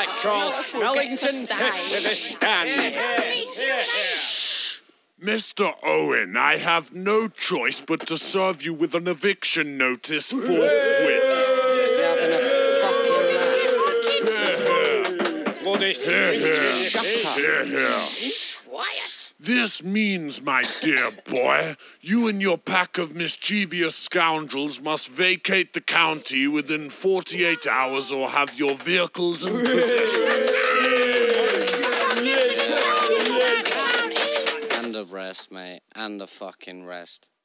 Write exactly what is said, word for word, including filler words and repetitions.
call Smellington to the stand. Mister Owen, I have no choice but to serve you with an eviction notice forthwith. You're having a fucking laugh. Bloody Shut up. Quiet. This means, my dear boy, you and your pack of mischievous scoundrels must vacate the county within forty-eight hours or have your vehicles and possessions seized. And a rest, mate. And a fucking rest.